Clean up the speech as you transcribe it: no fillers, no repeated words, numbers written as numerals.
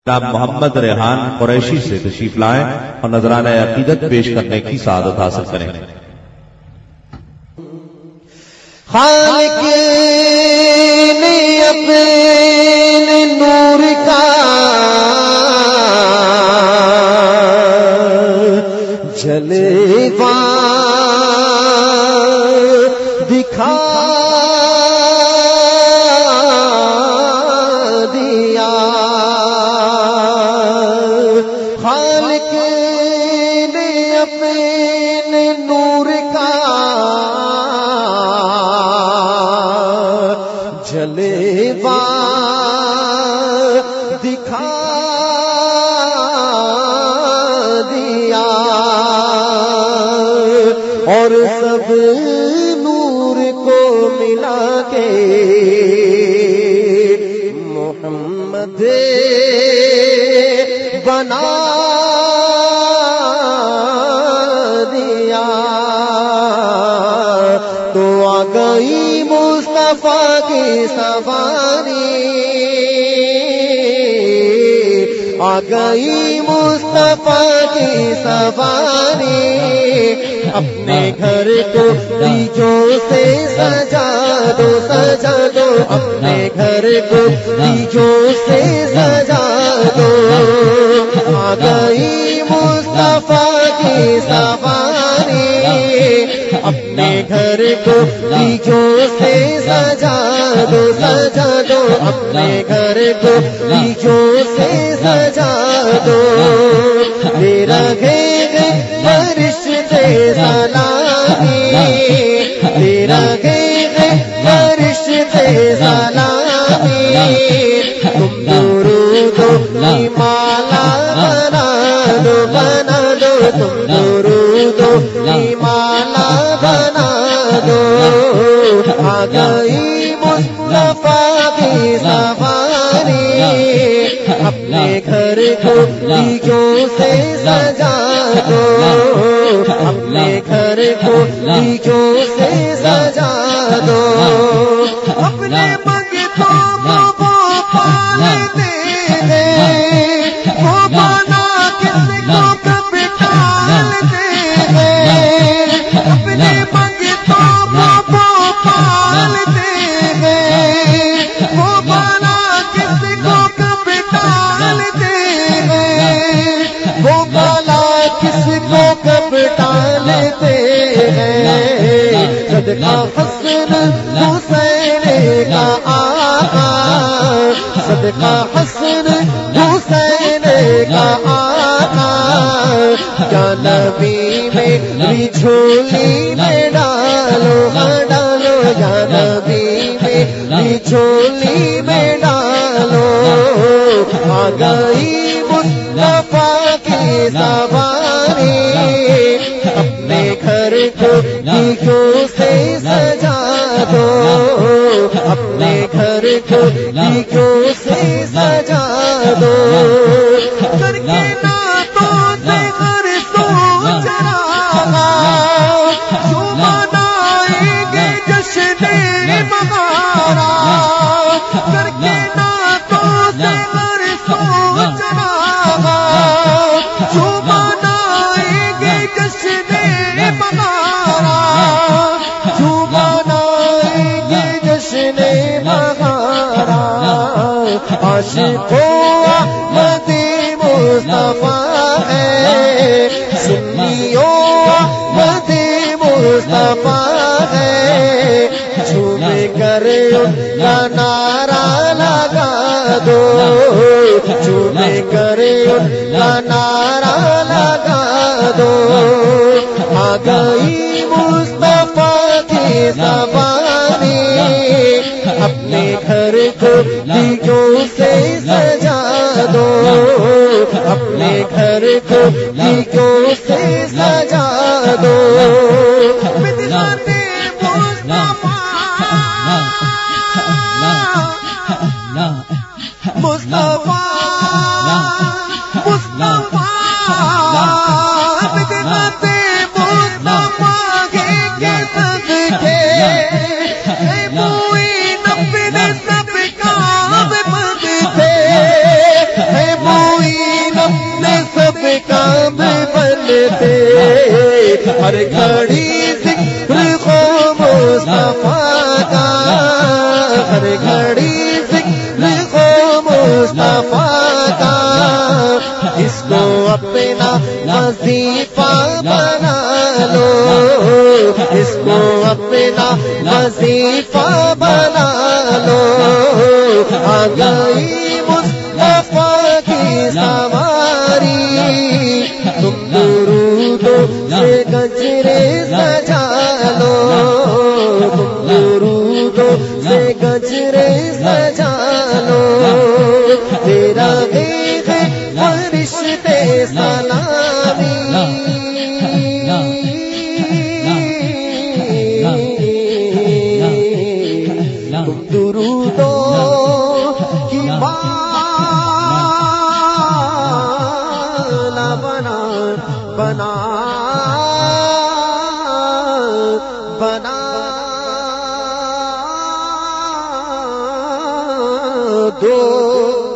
محمد ریحان قریشی سے تشریف لائیں اور نذرانہ عقیدت پیش کرنے کی سعادت حاصل کریں۔ خالق نے اپنے نور کا جلوہ دکھا دیا، خالق نے اپنے نور کا جلوہ دکھا دیا، اور سب نور کو ملا کے محمد بنا دیا، تو آ گئی مصطفیٰ کی سواری، آ گئی مصطفیٰ کی سواری، اپنے گھر کو دیجوں سے سجا دو، سجا دو، اپنے گھر کو دیجوں سے سجا دو، آ گئی مصطفیٰ کی سواری، اپنے گھر کو دیجوں سے سجا دو، سجا دو، اپنے گھر کو دیجوں سے سجا دو، میرا گھر فرشتے سلامی، میرا گھر فرشتے سلامی، تم درود کی مالا بنا دو، بنا دو، تم درود کی مالا بنا دو، آ گئی مصطفیٰ کی سواری، اپنے گھر کو دیجوں سے سجا دو، اپنے گھر کو دیجوں سے سجا دو، اپنے منگتوں کو وہ پالتے ہیں، وہ بنا کس کو کب ٹالتے ہیں، اپنے منگتوں کو وہ پالتے ہیں، وہ بنا کس کو کب ٹالتے ہیں، وہ بنا کس کو کب ٹالتے ہیں، صدقہ حسن حسین کا آقا، صدقہ حسن حسین کا آقا، کیا نبی میری جھولی میں ڈالو، ڈالو، یا نبی میری جھولی میں ڈالو، آ گئی مصطفیٰ کی سواری، اپنے گھر کو دیجوں سے سجا دو، اپنے گھر کو دیجوں سے سجا دو، کر کے نعتوں سے ہر سوچ رہا، جو منائیں گے جشن بہارا، کر کے نعتوں سے ہر سوچ رہا، جو منائیں گے جشن بہارا، جو منائیں گے جشن بہارا، عاشقوں احمد مصطفیٰ ہے، سنیوں احمد مصطفیٰ ہے، جھوم کر ان کا نعرہ لگا دو، جھوم کر ان کا نعرہ لگا دو، آ گئی مصطفیٰ کی سواری، اپنے گھر کو دیجوں سے سجا دو، اپنے گھر کو دیجوں سے سجا دو، مصطفیٰ مصطفیٰ اپنا وظیفہ بنا لو، اس کو اپنا وظیفہ بنا لو، آ گئی مصطفیٰ کی سواری، تم درودوں سے گجرے سجا لو، تم درودوں سے گجرے سجا لو، تیرا ایک فرشتے سلامی، تم درودوں کی مالا بنا بنا بنا دو۔